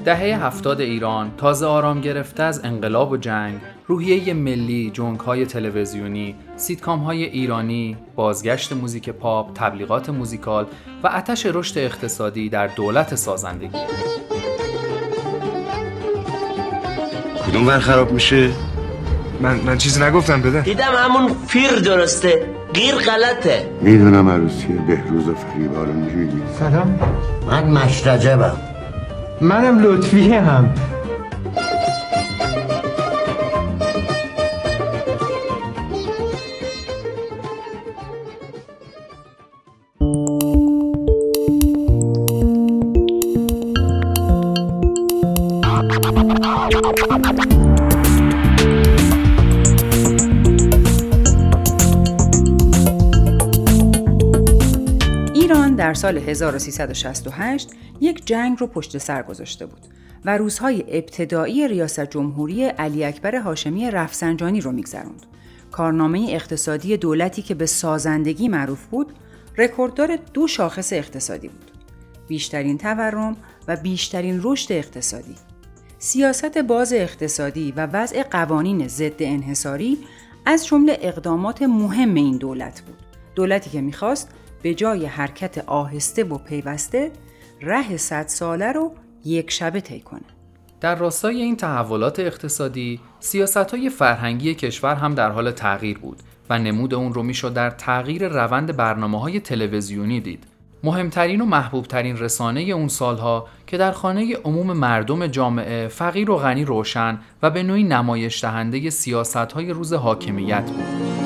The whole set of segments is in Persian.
دهه 70 ایران تازه آرام گرفته از انقلاب و جنگ، روحیه ملی، جنگ‌های تلویزیونی، سیتکام‌های ایرانی، بازگشت موزیک پاپ، تبلیغات موزیکال و آتش رشد اقتصادی در دولت سازندگی. کدوم ور خراب میشه؟ من چیزی نگفتم بده. دیدم همون پیر درسته، غیر غلطه. میدونم عروسی بهروز و فریبا رو نمیگی. سلام، من مشرجبم. منم لطفی هم. ایران در سال 1368 یک جنگ رو پشت سر گذاشته بود و روزهای ابتدایی ریاست جمهوری علی اکبر هاشمی رفسنجانی رو میگذروند. کارنامه اقتصادی دولتی که به سازندگی معروف بود، رکورددار 2 شاخص اقتصادی بود: بیشترین تورم و بیشترین رشد اقتصادی. سیاست باز اقتصادی و وضع قوانین ضد انحصاری از جمله اقدامات مهم این دولت بود. دولتی که میخواست به جای حرکت آهسته و پیوسته ره 100 ساله رو یک شبه طی کنه. در راستای این تحولات اقتصادی، سیاست‌های فرهنگی کشور هم در حال تغییر بود و نمود اون رو میشد در تغییر روند برنامه‌های تلویزیونی دید. مهمترین و محبوبترین رسانه اون سالها که در خانه عموم مردم جامعه فقیر و غنی روشن و به نوعی نمایش دهنده سیاست‌های روز حاکمیت بود.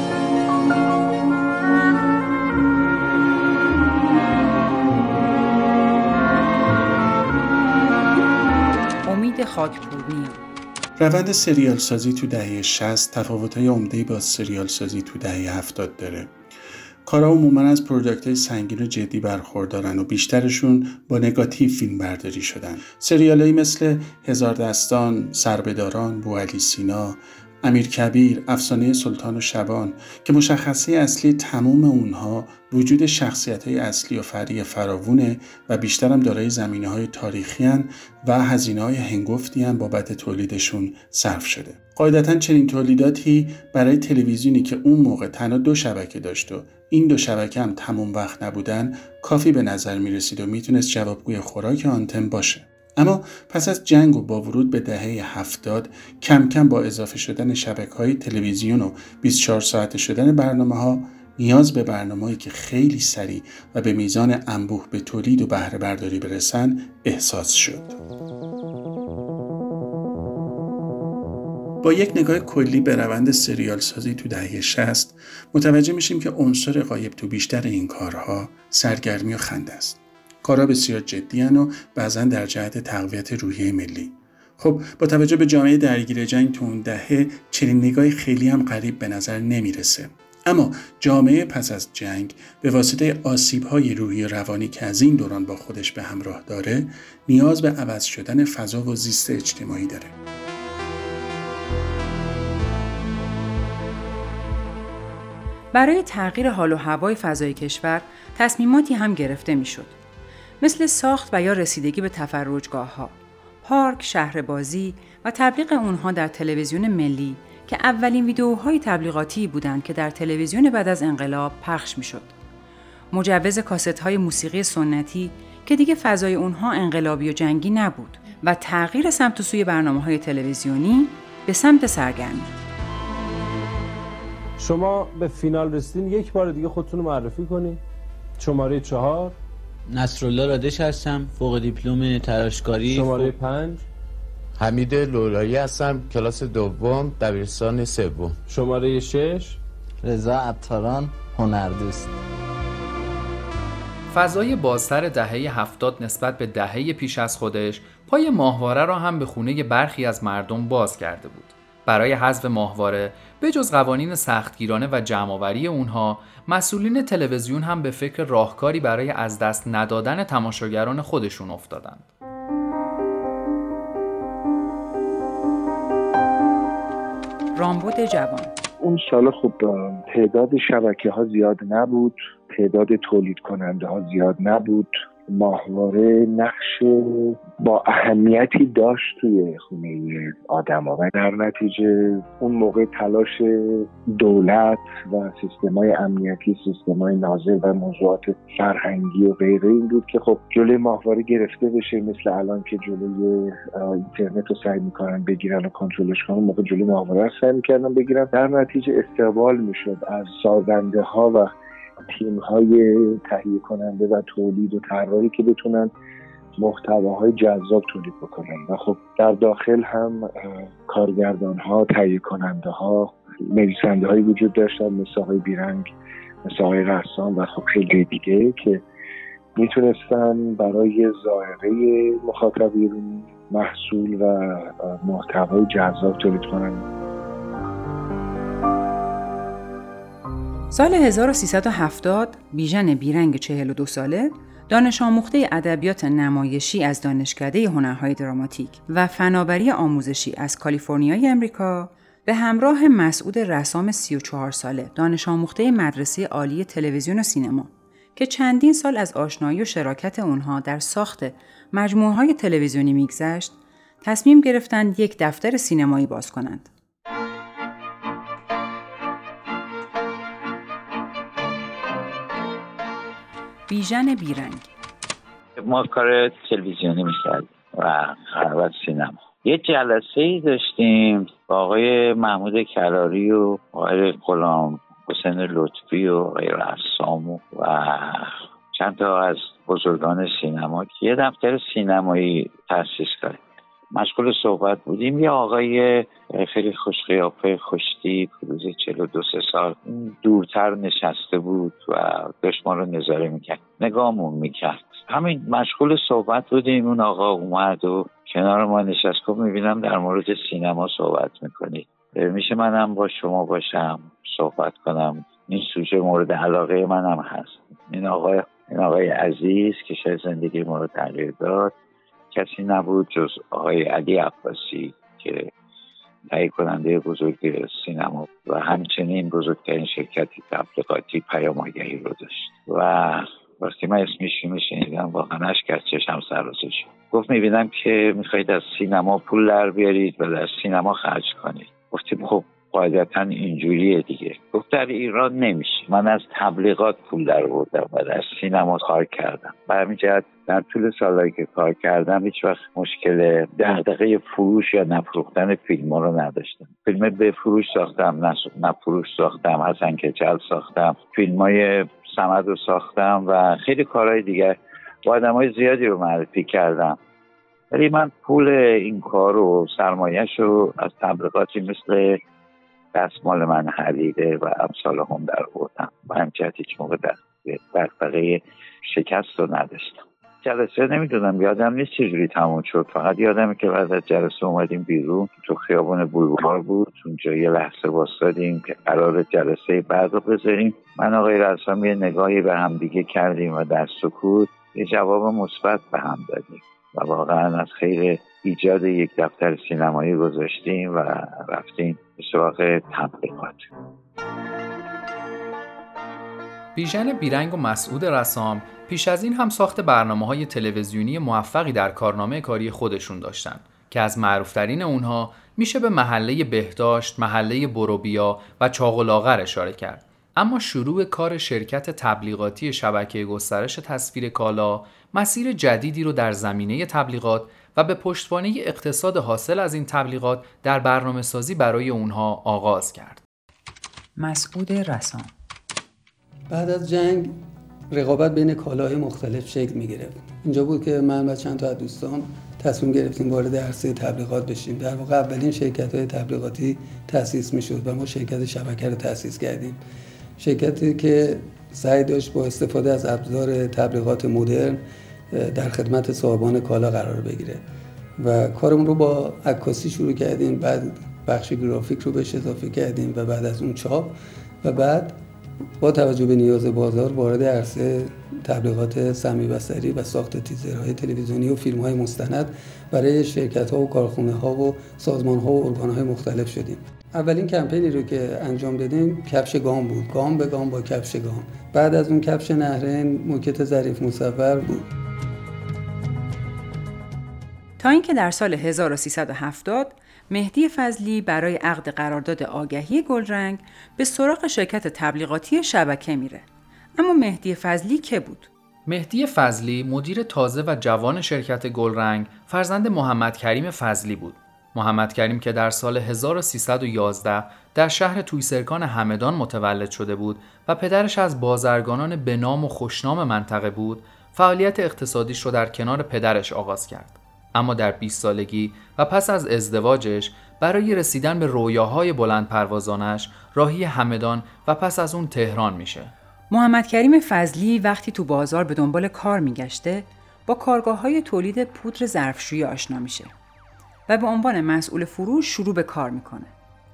خاکپورنی. روند سریال سازی تو دهه 60 تفاوت‌های عمده‌ای با سریال سازی تو دهه 70 داره. کارا عموماً از پروژکت‌های سنگین و جدی برخوردارن و بیشترشون با نگاتیو فیلم برداری شدن. سریالایی مثل هزار دستان، سربه‌داران، بوعلی سینا، امیرکبیر، افسانه سلطان و شبان که مشخصه اصلی تمام اونها وجود شخصیت‌های اصلی و فرعی فراوونه و بیشتر هم دارای زمینه‌های تاریخی هن و هزینه‌های هنگفتی هم بابت تولیدشون صرف شده. قاعدتاً چنین تولیداتی برای تلویزیونی که اون موقع تنها 2 شبکه داشت و این 2 شبکه هم تمام وقت نبودن کافی به نظر می‌رسید و میتونست جوابگوی خوراک آنتن باشه. اما پس از جنگ و با ورود به دهه 70 کم کم با اضافه شدن شبکه‌های تلویزیون و 24 ساعته شدن برنامه‌ها، نیاز به برنامه‌ای که خیلی سریع و به میزان انبوه به تولید و بهره برداری برسن احساس شد. با یک نگاه کلی به روند سریال سازی تو دهه 60 متوجه میشیم که عنصر غایب تو بیشتر این کارها سرگرمی و خنده است. کارها بسیار جدی هستند و بعضا در جهت تقویت روحیه ملی. خب با توجه به جامعه درگیر جنگ تو اون دهه چنین نگاهی خیلی هم غریب به نظر نمیرسه. اما جامعه پس از جنگ به واسطه آسیب‌های روحی و روانی که از این دوران با خودش به همراه داره، نیاز به عوض شدن فضا و زیست اجتماعی داره. برای تغییر حال و هوای فضای کشور تصمیماتی هم گرفته میشد، مثل ساخت و یا رسیدگی به تفرجگاه‌ها، پارک، شهر بازی و تبلیغ اونها در تلویزیون ملی که اولین ویدئوهای تبلیغاتی بودند که در تلویزیون بعد از انقلاب پخش میشد. مجوز کاست‌های موسیقی سنتی که دیگه فضای اونها انقلابی و جنگی نبود و تغییر سمت و سوی برنامه‌های تلویزیونی به سمت سرگرمی. شما به فینال رسیدین، یک بار دیگه خودتون رو معرفی کنید. شماره 4. نصرالله رادش هستم، فوق دیپلم تراشکاری. شماره 5. حمید لولایی هستم، کلاس 2 دبیرستان 3. شماره 6. رضا عطاران، هنردوست. فضای بازتر دهه 70 نسبت به دهه پیش از خودش پای ماهواره را هم به خونه برخی از مردم باز کرده بود. برای حذف ماهواره به جز قوانین سختگیرانه و جمع‌آوری اونها، مسئولین تلویزیون هم به فکر راهکاری برای از دست ندادن تماشاگران خودشون افتادند. رامبد جوان. اون سال خب تعداد شبکه‌ها زیاد نبود، تعداد تولید کننده ها زیاد نبود ماهواره نقش با اهمیتی داشت توی خونه آدم‌ها و در نتیجه اون موقع تلاش دولت و سیستم‌های امنیتی، سیستم‌های ناظر و موضوعات فرهنگی و غیره این بود که خب جلوی ماهواره گرفته بشه، مثل الان که جلوی اینترنت رو سعی می‌کنن بگیرن و کنترلش کنن، موقع جلوی ماهواره رو سعی می‌کردن بگیرن. در نتیجه استقبال می‌شد از سازنده‌ها و تیم‌های تهیه کننده و تولید و طراحی که بتونن محتواهای جذاب تولید بکنن و خب در داخل هم کارگردان‌ها، تهیه کننده‌ها، نویسنده‌هایی وجود داشتن مثل آقای بیرنگ، مثل آقای رسام و خب خیلی دیگه که میتونستن برای ظاهره مخاطبین محصول و محتوای جذاب تولید کنن. سال 1370 بیژن بیرنگ 42 ساله دانش آموخته ادبیات نمایشی از دانشکده هنرهای دراماتیک و فناوری آموزشی از کالیفرنیای امریکا به همراه مسعود رسام 34 ساله دانش آموخته مدرسه عالی تلویزیون و سینما که چندین سال از آشنایی و شراکت اونها در ساخت مجموعه‌های تلویزیونی میگذشت، تصمیم گرفتند یک دفتر سینمایی باز کنند. بیژن بیرنگ ما کار تلویزیونی میکردیم و خلوت سینما. یه جلسه‌ای داشتیم با آقای محمود کراری و آقای غلام حسین لطفی و آقای رسام و چند تا از بزرگان سینما که یه دفتر سینمایی تأسیس کردیم. مشغول صحبت بودیم. یه آقای خیلی خوش قیافه، خوشتیپ، حدود 42 سال دورتر نشسته بود و داشت ما رو نظاره میکرد، نگاهمون میکرد. همین مشغول صحبت بودیم، اون آقا اومد و کنار ما نشست. گفت میبینم در مورد سینما صحبت میکنید، میشه منم با شما باشم صحبت کنم، این سوژه مورد علاقه منم هست. این آقای عزیز که شاید زندگی ما رو تغییر داد کسی نبود جز آقای علی عباسی که تهیه کننده بزرگ سینما و همچنین بزرگترین شرکت تبلیغاتی پیام آگهی رو داشت. و وقتی من اسمش رو شنیدم واقعا اشک از چشم سرازیر شد. گفت میبینم که میخواید از سینما پول در بیارید و در سینما خرج کنید. گفتیم خب قاعدتا اینجوریه دیگه. گفت در ایران نمیشه. من از تبلیغات پول در آوردم و در سینما کار کردم. به همین جهت در طول سالایی که کار کردم هیچ وقت مشکل دغدغه فروش یا نفروختن فیلم‌ها رو نداشتم. فیلم به فروش ساختم، نفروش ساختم، حسن کچل ساختم، فیلم‌های صمد رو ساختم و خیلی کارهای دیگه با آدمای زیادی رو معرفی کردم. ولی من پول این کار و سرمایه‌اش رو از تبلیغاتی مثل دستمال من حریره و امثال هم در آوردم و همچنین هیچ موقع دغدغه شکست رو نداشتم. جلسه نمیدونم، یادم نیست چجوری تموم شد. فقط یادمه که بعد از جلسه اومدیم بیرون، تو خیابون بولوار بود، اونجا یه لحظه واسادیم که قرار جلسه بعد رو بذاریم. من آقای رسام یه نگاهی به هم دیگه کردیم و در سکوت یه جواب مثبت به هم دادیم و واقعا از خیر ایجاد یک دفتر سینمایی گذاشتیم و رفتیم به سراغ تبلیغات. بیژن بیرنگ و مسعود رسام پیش از این هم ساخت برنامه‌های تلویزیونی موفقی در کارنامه کاری خودشون داشتن که از معروفترین اونها میشه به محله بهداشت، محله بروبیا و چاق و لاغر اشاره کرد. اما شروع کار شرکت تبلیغاتی شبکه گسترش تصویر کالا مسیر جدیدی رو در زمینه تبلیغات و به پشتوانه اقتصاد حاصل از این تبلیغات در برنامه‌سازی برای اونها آغاز کرد. مسعود رسام بعد از جنگ رقابت بین کالاهای مختلف شکل می‌گرفت. اینجا بود که من و چند تا از دوستان تصمیم گرفتیم وارد عرصه تبلیغات بشیم. در واقع اولین شرکت‌های تبلیغاتی تأسیس می‌شد و ما شرکت شبکه رو تأسیس کردیم. شرکتی که سعی داشت با استفاده از ابزار تبلیغات مدرن در خدمت صاحبان کالا قرار بگیره و کارمون رو با عکاسی شروع کردیم، بعد بخش گرافیک رو بهش اضافه کردیم و بعد از اون چاپ و بعد با توجه به نیاز بازار وارد عرصه تبلیغات سمی بصری و ساخت تیزرهای تلویزیونی و فیلم‌های مستند برای شرکت‌ها و کارخانه‌ها و سازمان‌ها و ارگان‌های مختلف شدیم. اولین کمپینی رو که انجام دادیم کفش گام بود، گام به گام با کفش گام. بعد از اون کفش نهرین موکت ظریف مصور بود. تا اینکه در سال 1370 مهدی فضلی برای عقد قرارداد آگهی گلرنگ به سراغ شرکت تبلیغاتی شبکه میره. اما مهدی فضلی که بود؟ مهدی فضلی مدیر تازه و جوان شرکت گلرنگ فرزند محمد کریم فضلی بود. محمد کریم که در سال 1311 در شهر تویسرکان همدان متولد شده بود و پدرش از بازرگانان به نام و خوشنام منطقه بود، فعالیت اقتصادیش رو در کنار پدرش آغاز کرد. اما در 20 سالگی و پس از ازدواجش برای رسیدن به رویاهای بلند پروازانش راهی همدان و پس از اون تهران میشه. محمد کریم فضلی وقتی تو بازار به دنبال کار میگشته با کارگاه‌های تولید پودر ظرفشویی آشنا میشه و به عنوان مسئول فروش شروع به کار میکنه.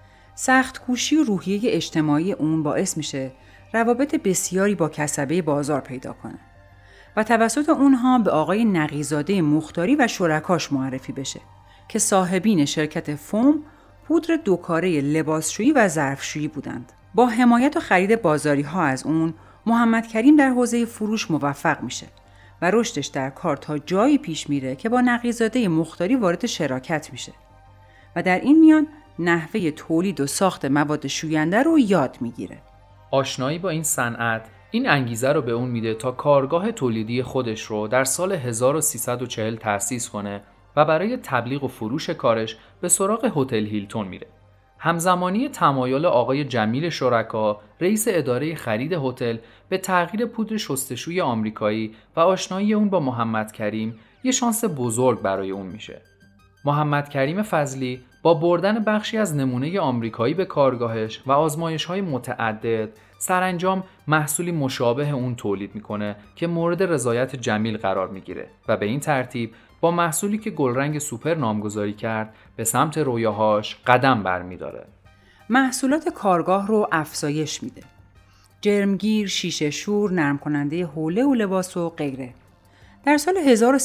سخت کوشی و روحیه اجتماعی اون باعث میشه روابط بسیاری با کسبه بازار پیدا کنه و توسط اونها به آقای نقی‌زاده مختاری و شرکاش معرفی بشه که صاحبین شرکت فوم پودر دوکاره لباسشویی و ظرفشویی بودند. با حمایت و خرید بازاری‌ها از اون، محمد کریم در حوزه فروش موفق میشه و رشدش در کار تا جایی پیش میره که با نقی‌زاده مختاری وارد شراکت میشه و در این میان نحوه تولید و ساخت مواد شوینده رو یاد میگیره. آشنایی با این صنعت این انگیزه رو به اون میده تا کارگاه تولیدی خودش رو در سال 1340 تأسیس کنه و برای تبلیغ و فروش کارش به سراغ هتل هیلتون میره. همزمانی تمایل آقای جمیل شرکا، رئیس اداره خرید هتل، به تغییر پودر شستشوی آمریکایی و آشنایی اون با محمد کریم یه شانس بزرگ برای اون میشه. محمد کریم فضلی با بردن بخشی از نمونه آمریکایی به کارگاهش و آزمایش‌های متعدد سرانجام محصولی مشابه اون تولید میکنه که مورد رضایت جمیل قرار میگیره و به این ترتیب با محصولی که گلرنگ سوپر نامگذاری کرد به سمت رویاهاش قدم برمیداره. محصولات کارگاه رو افزایش میده. جرمگیر، شیشه شور، نرم کننده حوله و لباس و غیره. در سال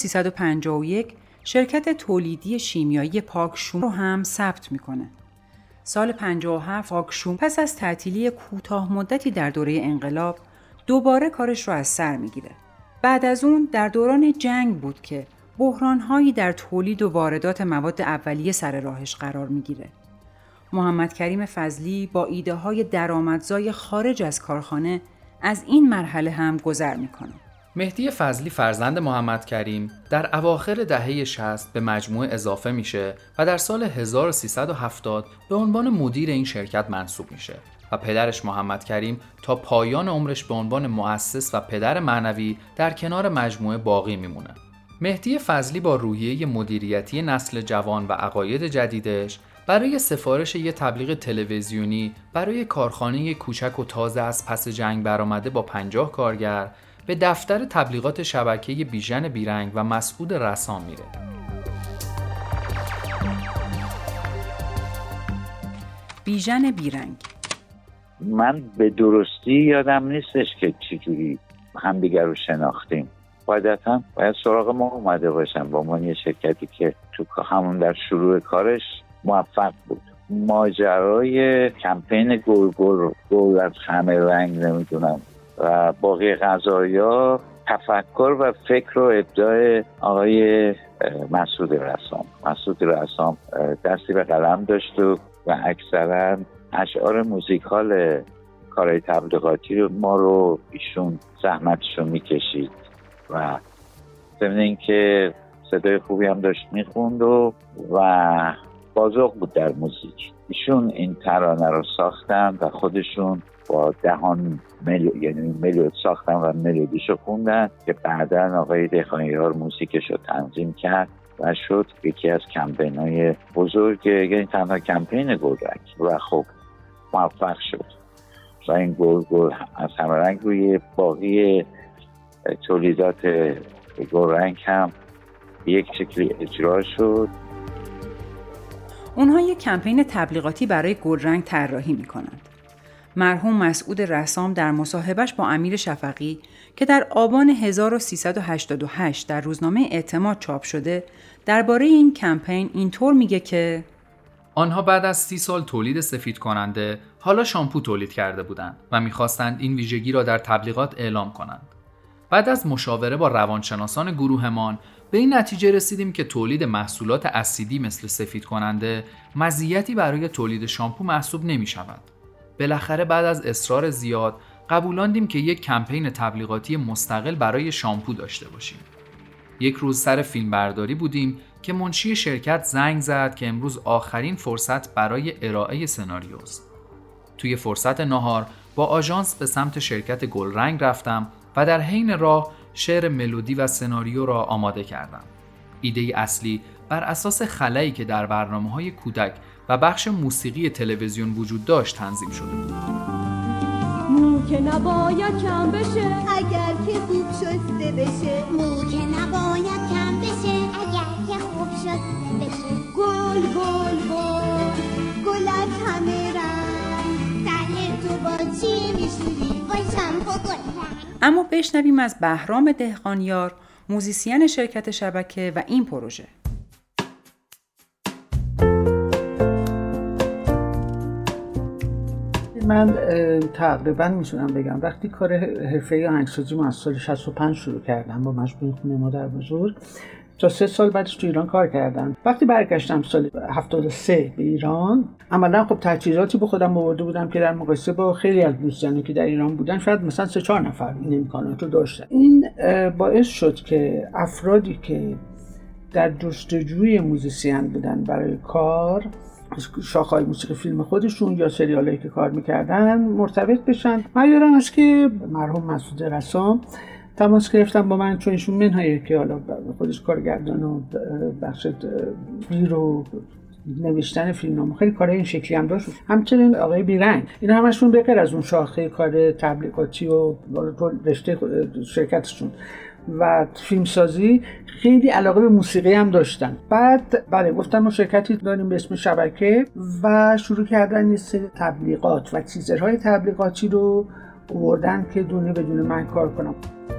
1351 شرکت تولیدی شیمیایی پاکشوم رو هم ثبت میکنه. سال 57 پاکشوم پس از تعطیلی کوتاه مدتی در دوره انقلاب دوباره کارش رو از سر میگیره. بعد از اون در دوران جنگ بود که بحران‌هایی در تولید و واردات مواد اولیه سر راهش قرار میگیره. محمد کریم فضلی با ایده‌های درآمدزای خارج از کارخانه از این مرحله هم گذر میکنه. مهدی فضلی فرزند محمد کریم در اواخر دهه 60 به مجموعه اضافه میشه و در سال 1370 به عنوان مدیر این شرکت منصوب میشه و پدرش محمد کریم تا پایان عمرش به عنوان مؤسس و پدر معنوی در کنار مجموعه باقی میمونه. مهدی فضلی با روحیه مدیریتی نسل جوان و عقاید جدیدش برای سفارش یک تبلیغ تلویزیونی برای کارخانه کوچک و تازه از پس جنگ برآمده با 50 کارگر به دفتر تبلیغات شبکه بیژن بیرنگ و مسعود رسام میره. بیژن بیرنگ. من به درستی یادم نیستش که چجوری همدیگر رو شناختیم. قاعدتا باید سراغ ما اومده باشم با عنوان یه شرکتی که تو همون در شروع کارش موفق بود. ماجرای کمپین گل از همه رنگ نمیدونم و باقی قضایا تفکر و فکر و ابداع آقای مسعود رسام. مسعود رسام دستی به قلم داشت و اکثرا اشعار موزیکال کارهای تبلیغاتی رو ما رو ایشون زحمتشو میکشید و ضمن اینکه صدای خوبی هم داشت میخوند و بازوق بود در موزیک. ایشون این ترانه رو ساختن و خودشون با دهان ملود ساختن و ملودیشو خوندن که بعداً آقای دهقانیار موزیکش رو تنظیم کرد و شد یکی از کمپین‌های بزرگ، یعنی تنها کمپین گلرنگ و خب موفق شد و این گل از همه رنگ روی باقی تولیدات گلرنگ هم یک شکلی اجرا شد. اونها یک کمپین تبلیغاتی برای گلرنگ طراحی می‌کنند. مرحوم مسعود رسام در مصاحبهش با امیر شفقی که در آبان 1388 در روزنامه اعتماد چاپ شده درباره این کمپین اینطور میگه که آنها بعد از 30 سال تولید سفید کننده حالا شامپو تولید کرده بودند و می‌خواستند این ویژگی را در تبلیغات اعلام کنند. بعد از مشاوره با روانشناسان گروهمان به این نتیجه رسیدیم که تولید محصولات اسیدی مثل سفید کننده مزیتی برای تولید شامپو محسوب نمی شود. بالاخره بعد از اصرار زیاد قبولاندیم که یک کمپین تبلیغاتی مستقل برای شامپو داشته باشیم. یک روز سر فیلمبرداری بودیم که منشی شرکت زنگ زد که امروز آخرین فرصت برای ارائه سناریوست. توی فرصت نهار با آژانس به سمت شرکت گلرنگ رفتم و در حین راه شعر ملودی و سناریو را آماده کردم. ایده اصلی بر اساس خلایی که در برنامه‌های کودک و بخش موسیقی تلویزیون وجود داشت تنظیم شده بود. مو که نباید کم بشه اگر که خوب شسته بشه. مو که نباید کم بشه اگر که خوب شسته بشه. گل گل گل گل از همه رنگ، سر تو با چی میشوری با شامپو گلرنگ. اما بشنویم از بهرام دهقانیار، موزیسین شرکت شبکه و این پروژه. من تقریبا میتونم بگم وقتی کار حرفه‌ای آهنگسازی از سال 65 شروع کردم با مجموعه خونه مادر بزرگ تا 3 سال بعدش تو ایران کار کردم. وقتی برگشتم سال 73 به ایران، عملا خب تجهیزاتی به خودم آورده بودم که در مقایسه با خیلی از دوستانی که در ایران بودن شاید مثلا 3-4 نفر این امکانات رو داشتن. این باعث شد که افرادی که در جستجوی موزیسین بودن برای کار، شاخه‌های موسیقی فیلم خودشون یا سریالایی که کار میکردن مرتبط بشن. من یادم هست که مرحوم مسعود رسام تماس گرفتن با من، چون ایشون منهایی که حالا خودش کارگردان و بخش ویر و نوشتن فیلمنامه خیلی کارهای این شکلی هم داشت. همچنین آقای بیرنگ، اینا همشون به غیر از اون شاخه کار تبلیغاتی و رشته شرکتشون و فیلمسازی خیلی علاقه به موسیقی هم داشتن. بعد بله گفتم ما شرکتی داریم به اسم شبکه و شروع کردن یه سری تبلیغات و تیزرهای تبلیغاتی رو آوردن که دونه بدون من کار کنم.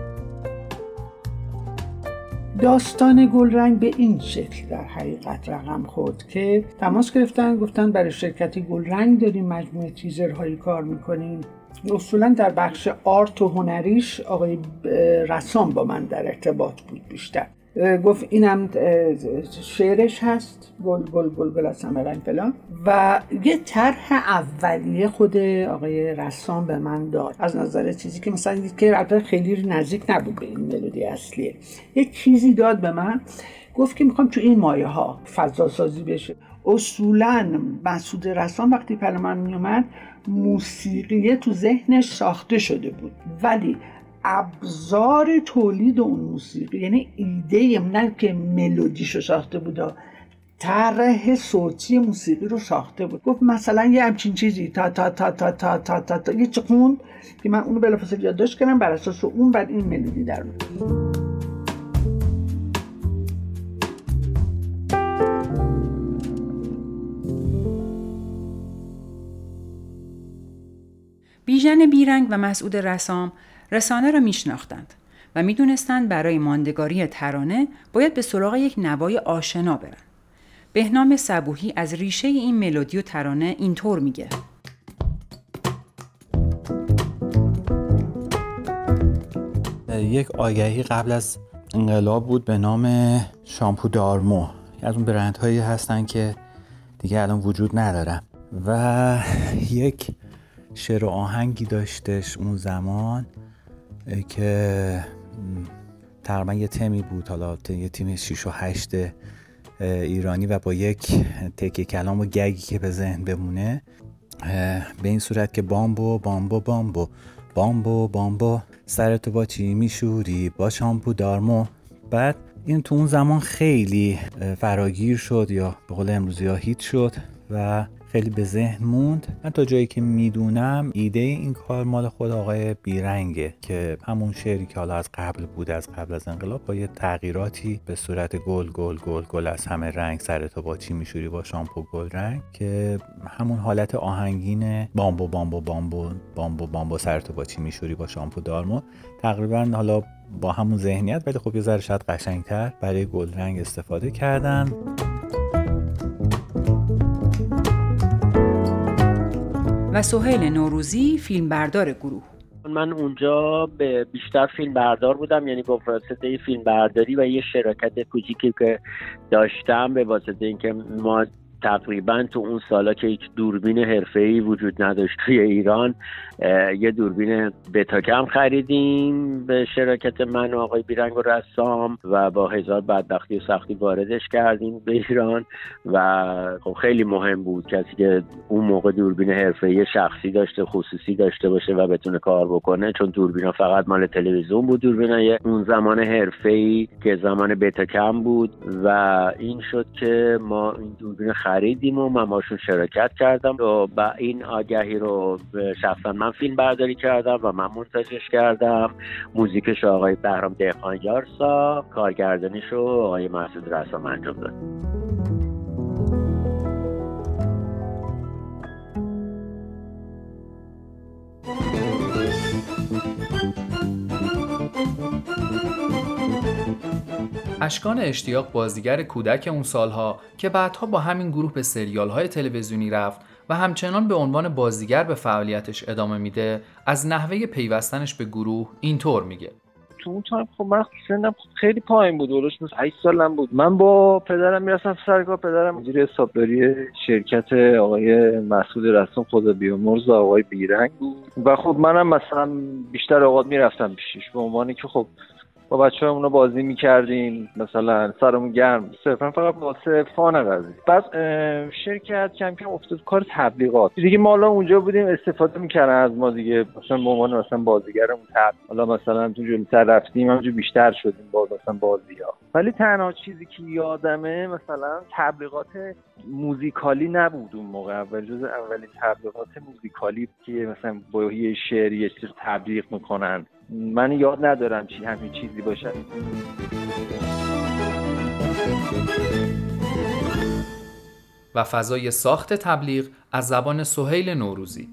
داستان گلرنگ به این شکل در حقیقت رقم خورد که تماس گرفتن، گفتن برای شرکتی گلرنگ داریم مجموعه تیزرهایی کار میکنیم. اصولا در بخش آرت و هنریش آقای رسام با من در ارتباط بود بیشتر. گفت اینم شعرش هست، گل گل گل گل از همه رنگ فلان، و یه طرح اولیه خود آقای رسام به من داد از نظر چیزی که مثلا که خیلی نزدیک نبود به این ملودی اصلیه. یه چیزی داد به من، گفت که میخوام تو این مایه ها فضا سازی بشه. اصولا مسعود رسام وقتی پیش من میومد موسیقی تو ذهنش ساخته شده بود، ولی ابزار تولید اون موسیقی، یعنی ایده نه که ملودیشو ساخته بود، طرح صوتی موسیقی رو ساخته بود. گفت مثلا یه همچین چیزی تا تا تا تا تا تا تا, تا. یه چخون که من اونو بلافاصله یادداشت کردم، بر اساس اون بعد این ملودی در اومد. بیژن بیرنگ و مسعود رسام رسانه را میشناختند و میدونستند برای ماندگاری ترانه باید به سراغ یک نوای آشنا برن. بهنام صبوحی از ریشه این ملودی و ترانه اینطور میگه: یک آگهی قبل از انقلاب بود به نام شامپو دارمو، از اون برندهایی هستن که دیگه الان وجود ندارن، و یک شعر و آهنگی داشتش اون زمان که تقریبا یه تیمی بود، حالا یه تیم 6 و 8 ایرانی، و با یک تکه کلام و گگی که به ذهن بمونه به این صورت که بامبو بامبو بامبو بامبو بامبو سرتو با چی میشوری با شامپو دارمو. بعد این تو اون زمان خیلی فراگیر شد، یا به قول امروزی ها هیت شد و خیلی به ذهن موند. من تا جایی که میدونم ایده این کار مال خود آقای بیرنگه که همون شعری که حالا از قبل بود، از قبل از انقلاب، با یه تغییراتی به صورت گل گل گل گل از همه رنگ سرتو با چی میشوری با شامپو گل رنگ، که همون حالت آهنگین بامبو بامبو بامبو بامبو بامبو سرتو با چی میشوری با شامپو دارمو، تقریبا حالا با همون ذهنیت، ولی خب یه ذره شاید قشنگتر برای گل رنگ استفاده کردن. و سهیل نوروزی، فیلمبردار گروه. من اونجا بیشتر فیلم بردار بودم، یعنی با واسطه فیلم برداری و یه شراکت کوچیکی که داشتم، به واسطه اینکه ما تقریبا تو اون سالا که هیچ دوربین حرفه‌ای وجود نداشت توی ایران، یه دوربین بتاکم خریدیم به شراکت من و آقای بیرنگ و رسام و با هزار بدبختی و سختی واردش کردیم به ایران و خب خیلی مهم بود کسی که اون موقع دوربین حرفه‌ای شخصی داشته، خصوصی داشته باشه و بتونه کار بکنه، چون دوربینا فقط مال تلویزیون بود، دوربینای اون زمان حرفه‌ای که زمان بتاکم بود و این شد که ما این دوربین خریدیم و من باشون شراکت کردم و با این آگهی رو شخصا من فیلم برداری کردم و من مونتاژش کردم، موزیکش آقای بهرام دهقانیار ساخت، کارگردانیشو آقای مسعود رسام انجام داد. اشکان اشتیاق بازیگر کودک اون سالها که بعدها با همین گروه به سریال‌های تلویزیونی رفت و همچنان به عنوان بازیگر به فعالیتش ادامه میده، از نحوه پیوستنش به گروه اینطور میگه: تو اون تایم خب من سنم خیلی پایین بود، درست 8 سالم بود. من با پدرم میرفتم سرکار، پدرم مدیر حسابداری شرکت آقای مسعود رسام خدا بیامرز و آقای بیرنگ بود و خب منم مثلا بیشتر اوقات میرفتم پیشش به عنوانی که خب با بچه‌ها اونا بازی می‌کردیم، مثلا سرمون گرم، صرفا فقط واسه فان قضیه. بعد شرکت کم کم افتاد کار تبلیغات دیگه. ما حالا اونجا بودیم استفاده می‌کردن از ما دیگه، مثلا به عنوان مثلا بازیگرمون حالا مثلا تو جلوتر رفتیم همونجوری بیشتر شدیم با مثلا بازی‌ها. ولی تنها چیزی که یادمه مثلا تبلیغات موزیکالی نبود اون موقع، اولین تبلیغات موزیکالی که مثلا با یه شعری تبلیغ می‌کنن، من یاد ندارم همین چیزی باشه. و فضای ساخت تبلیغ از زبان سهیل نوروزی.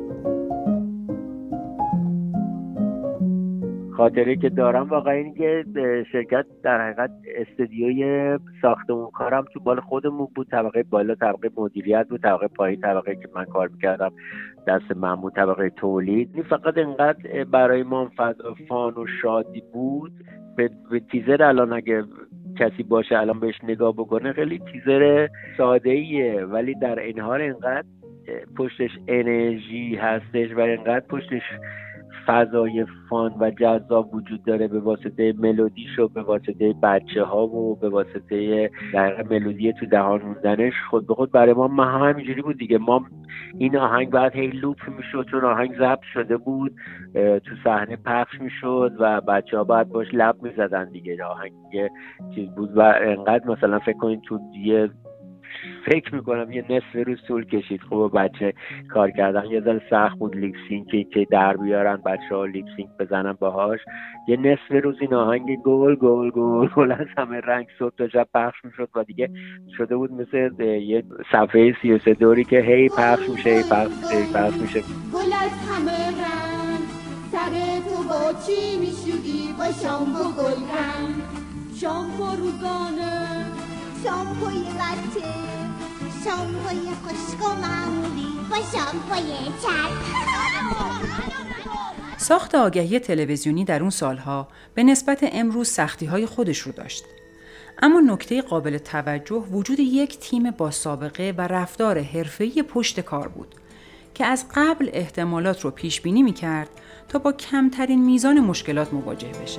خاطره که دارم واقعا این که شرکت در حقیقت استودیوی ساختمون کارم تو بال خودمون بود، طبقه بالا طبقه مدیریت بود، طبقه پایین طبقه که من کار میکردم دست محمود طبقه تولید. این فقط انقدر برای ما فان و شادی بود. به تیزر الان اگه کسی باشه الان بهش نگاه بکنه خیلی تیزر ساده ایه، ولی در این حال انقدر پشتش انرژی هستش و انقدر پشتش فضای فان و جذاب وجود داره، به واسطه ملودیش و به واسطه بچه ها و به واسطه در ملودی تو دهان موندنش. خود به خود برای ما همینجوری بود دیگه. ما این آهنگ بعد هی لوپ میشد، چون آهنگ ضبط شده بود تو صحنه پخش میشد و بچه ها بعد باش لب میزدن دیگه. آهنگ دیگه چیز بود و انقدر مثلا فکر کنین تو دیگه فکر میکنم یه نصف روز طول کشید خب بچه کار کردن. یه ذره سخت بود لیپسینکی که در بیارن بچه ها لیپسینک بزنن باهاش. یه نصف روز این آهنگ گل گل گل گل از همه رنگ صبح تا شب پخش میشد و دیگه شده بود مثل یه صفحه 33 دوری که هی پخش میشه هی پخش میشه. گل از همه رنگ سر تو با چی میشودی با شامپو گل رنگ، شامپو روزانه، شامپوی بچه، شامپوی خشک و معمولی با شامپوی چرب. ساخت آگهی تلویزیونی در اون سالها به نسبت امروز سختی‌های خودش رو داشت. اما نکته قابل توجه وجود یک تیم با سابقه و رفتار حرفه‌ای پشت کار بود که از قبل احتمالات رو پیش بینی می‌کرد تا با کمترین میزان مشکلات مواجه بشه.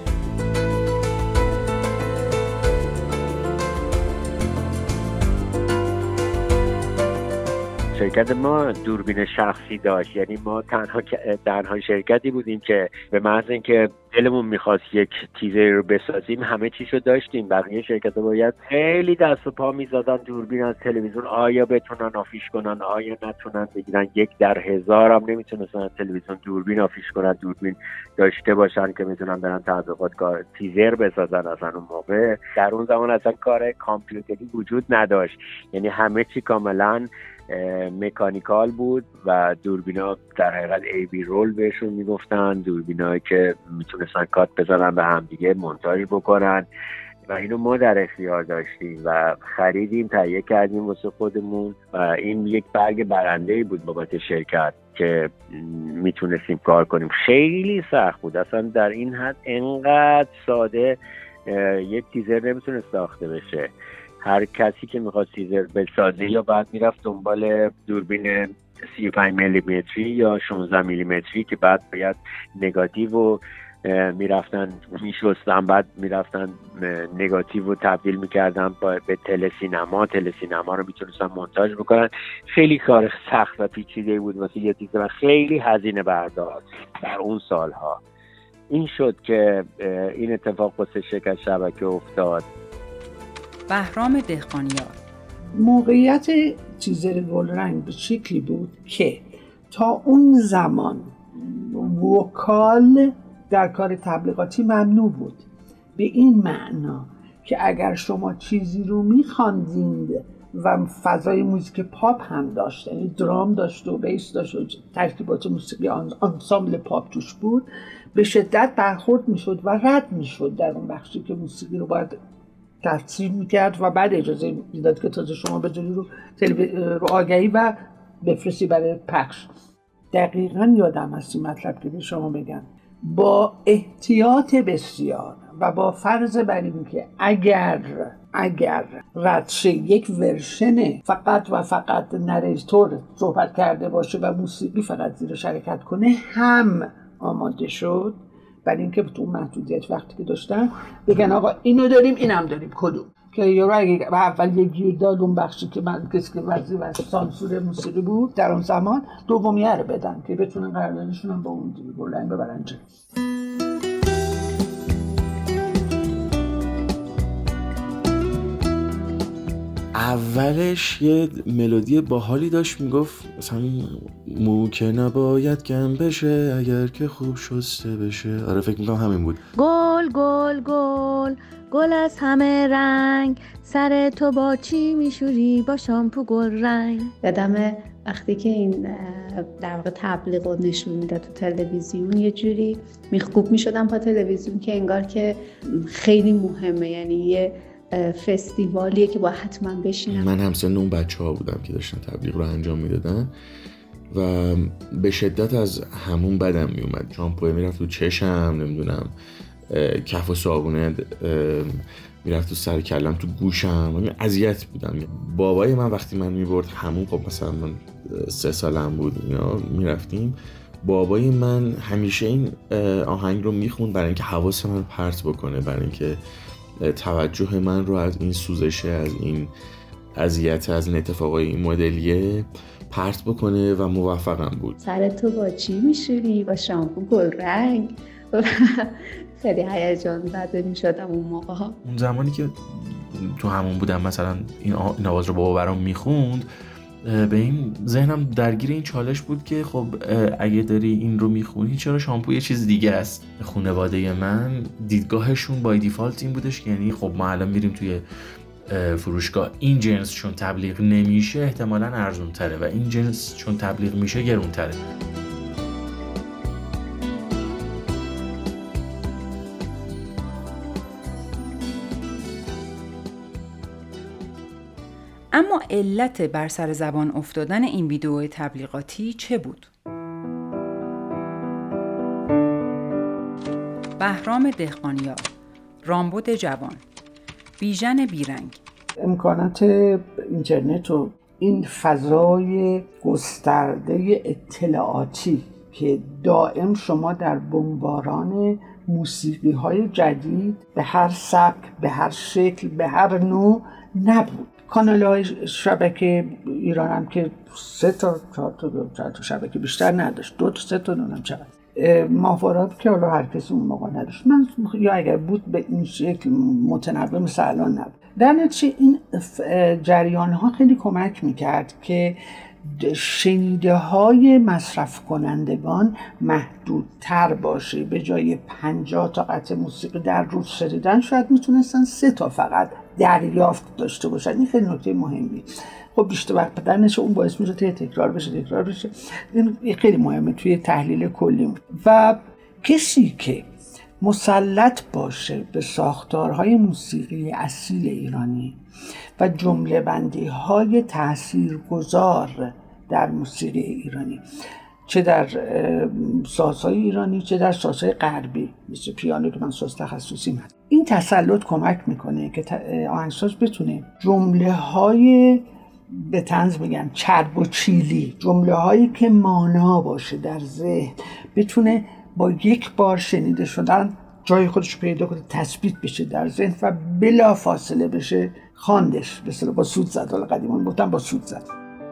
شرکت ما دوربین شخصی داشت، یعنی ما تنها شرکتی بودیم که به محض اینکه دلمون میخواست یک تیزر رو بسازیم همه چیزو داشتیم. بقیه شرکت‌ها باید خیلی دست و پا میزدن دوربین از تلویزیون آیا بتونن آفیش کنن آیا نتونن بگیرن. 1 در 1000 هم نمیتونن تلویزیون دوربین آفیش کنن، دوربین داشته باشن که میتونن برن تبلیغات کار تیزر بسازن. اصلا اون موقع در اون زمان اصلا کار کامپیوتری وجود نداشت، یعنی همه چی کاملا مکانیکال بود و دوربینا در حقیقت AB رول بهشون میگفتن، دوربینایی که میتونستن کات بزنن به هم دیگه مونتاژ بکنن. و اینو ما در اختیار داشتیم و خریدیم، تهیه کردیم واسه خودمون و این یک برگ برنده‌ای بود بابت شرکت که میتونستیم کار کنیم. خیلی سخت بود، اصلا در این حد انقدر ساده یک تیزر نمیتونه ساخته بشه. هر کسی که میخواد تیزر بسازه یا بعد میرفت دنبال دوربین 35 میلیمتری یا 16 میلیمتری که بعد باید نگاتیو و میرفتن میشستن، بعد میرفتن نگاتیو رو تبدیل میکردن به تلسینما رو میتونستن مونتاژ بکنن. خیلی کار سخت و پیچیده بود واسه یه تیزر و خیلی هزینه بردار در اون سالها. این شد که این اتفاق واسه شرکت شبکه افتاد. بهرام دهقانیار: موقعیت تیزر گلرنگ به شکلی بود که تا اون زمان وکال در کار تبلیغاتی ممنوع بود، به این معنا که اگر شما چیزی رو می‌خواندید و فضای موزیک پاپ هم داشت، یعنی درام داشت و بیس داشت و ترکیبات موسیقی انسامبل پاپ توش بود، به شدت برخورد میشد و رد میشد در اون بخشی که موسیقی رو باید تفسیر میکرد و بعد اجازه میداد که تازه شما بذاری رو آگهی و بفرستی برای پخش. دقیقاً یادم هست این مطلب که به شما بگم، با احتیاط بسیار و با فرض بر این که اگر ردشه یک ورشن فقط و فقط نریتور صحبت کرده باشه و موسیقی فقط زیرش حرکت کنه هم آماده شد، برای اینکه تو محدودیت وقتی که داشتن بگن آقا اینو داریم اینم داریم کدوم، که یارو اگه اول یه گیر داد اون بخشی که من کسی که وزیر و سانسور موسیقی بود در اون زمان، دومیه رو بدن که بتونن قراردادشون هم با اون گلرنگ ببرن جلو. اولش یه ملودی باحالی داشت، میگفت مثلا مو که نباید کم بشه اگر که خوب شسته بشه. آره فکر میکنم همین بود. گل گل گل گل از همه رنگ، سر تو با چی میشوری؟ با شامپو گل رنگ. یادم وقتی که این در واقع تبلیغ رو نشون میده تو تلویزیون، یه جوری میخکوب میشدم پا تلویزیون که انگار که خیلی مهمه، یعنی یه فستیوالیه که با حتما بشینم. من همسن اون بچه‌ها بودم که داشتن تبلیغ رو انجام میدادن و به شدت از همون بدم میومد. شامپو میرفت تو چشم، نمیدونم کف و صابونه میرفت تو سر کلم، تو گوشم، من اذیت بودم. بابای من وقتی من میبرد همون، خب مثلا من 3 سالم بود اینا، میرفتیم، بابای من همیشه این آهنگ رو میخوند برای اینکه حواس من رو پرت بکنه، برای اینکه توجه من رو از این سوزشه، از این اذیت، از این اتفاقای این مدلیه پرت بکنه و موفقم بود. سر تو با چی میشوری؟ با شامپو گل رنگ. خیلی هیجان زده میشدم اون موقع ها. اون زمانی که تو همون بودم مثلا این آواز رو بابا برام میخوند، به این ذهنم درگیر این چالش بود که خب اگه داری این رو میخونی چرا شامپو یه چیز دیگه است. خانواده من دیدگاهشون بای دیفالت این بودش که یعنی خب ما الان میریم توی فروشگاه، این جنس چون تبلیغ نمیشه احتمالاً ارزون تره و این جنس چون تبلیغ میشه گرون تره. اما علت بر سر زبان افتادن این ویدئوی تبلیغاتی چه بود؟ بهرام دهقانیار، رامبد جوان، بیژن بیرنگ. امکانات اینترنت و این فضای گسترده اطلاعاتی که دائم شما در بمباران موسیقی‌های جدید به هر سبک، به هر شکل، به هر نوع نبود. کانال‌های شبکه ایران هم که 3 تا 4 تا شبکه بیشتر نداشت، 2 تا 3 تا نونم چقدر ماهوارات که حالا هر کسی اون موقع نداشت. من یا اگر بود به این شکل متنوع مثل الان نبود. در نتیجه این جریان ها خیلی کمک میکرد که شنیده های مصرف کنندگان محدودتر باشه. به جای 50 تا قطعه موسیقی در روز شنیدن شاید میتونستن 3 تا فقط دریافت داشته باشن. این خیلی نکته مهمی. خب بیشتر وقت در نشه اون باعث میشه تکرار بشه. این خیلی مهمه توی تحلیل کلی. و کسی که مسلط باشه به ساختارهای موسیقی اصیل ایرانی و جمله بندی های تاثیرگذار در موسیقی ایرانی، چه در سازهای ایرانی چه در سازهای غربی مثل پیانو که من ساز تخصصیم هست. این تسلط کمک میکنه که آهنگساز بتونه جمله های به طنز میگن چرب و چیلی، جمله هایی که مانا باشه در ذهن، بتونه با یک بار شنیده شدن جای خودش پیدا کنه، تثبیت بشه در ذهن و بلا فاصله بشه خواندش. مثلا با سود زد، حالا قدیمان گفتن با سود زد.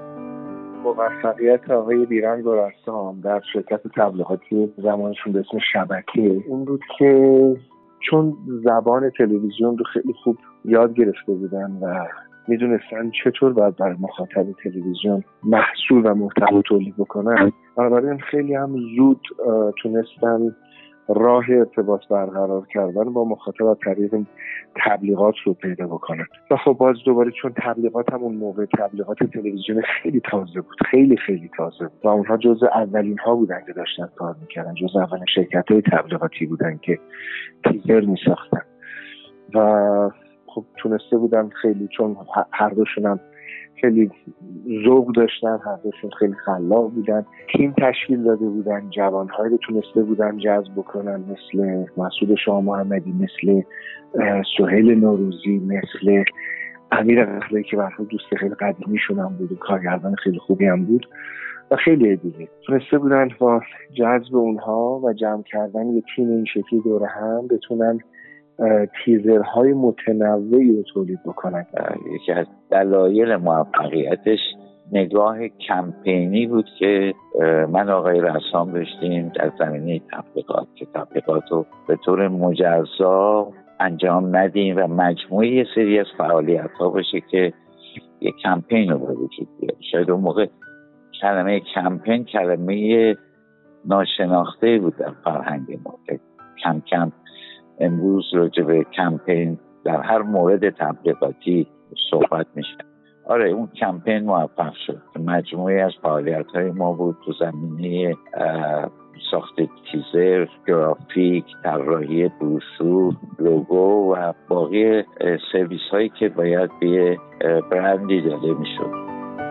موفقیت آقای بیرنگ و رسام در شرکت تبلیغاتی زمانشون به اسم شبکه این بود که چون زبان تلویزیون رو خیلی خوب یاد گرفته بودن و میدونستن چطور باید برای مخاطب تلویزیون محصول و محتوا تولید بکنن، بنابراین خیلی هم زود تونستن راه ارتباط برقرار کردن با مخاطب از طریق تبلیغات رو پیدا بکنن. و خب باز دوباره چون تبلیغات همون موقع تبلیغات تلویزیون خیلی تازه بود، خیلی تازه بود و اونها جزء اولین ها بودن که داشتن کار میکردن، جزء اولین شرکت های تبلیغاتی بودن که تیزر میساختن و خب تونسته بودن خیلی، چون هر دوشون هم خیلی ذوق داشتن، هر دوشون خیلی خلاق بودن، تیم تشکیل داده بودن، جوانهایی رو تونسته بودن جذب بکنن مثل مسعود شاه محمدی، مثل سهیل نوروزی، مثل امیر قهوه‌ای که برای دوست خیلی قدیمیشون هم بود و کارگردان خیلی خوبی هم بود و خیلی دیگه. تونسته بودن با جذب اونها و جمع کردن یک تیم این شکلی دور هم بتونن تیزرهای متنوعی رو تولید بکنن. یکی از دلایل موفقیتش نگاه کمپینی بود که من آقای رسام داشتیم در زمینه تبلیغات، که تبلیغات رو به طور مجزا انجام ندیم و مجموعه یه سری از فعالیت ها باشه که یه کمپین رو به وجود بیاره. شاید اون موقع کلمه کمپین کلمه ناشناخته بود در فرهنگ ما، که کم کم امروز راجع به کمپین در هر مورد تبلیغاتی صحبت میشه. آره اون کمپین موفق شد. مجموعه از فعالیت‌های ما بود تو زمینه ساخت تیزر، گرافیک، طراحی بروشور، لوگو و باقی سرویس‌هایی که باید به برندی داده میشد.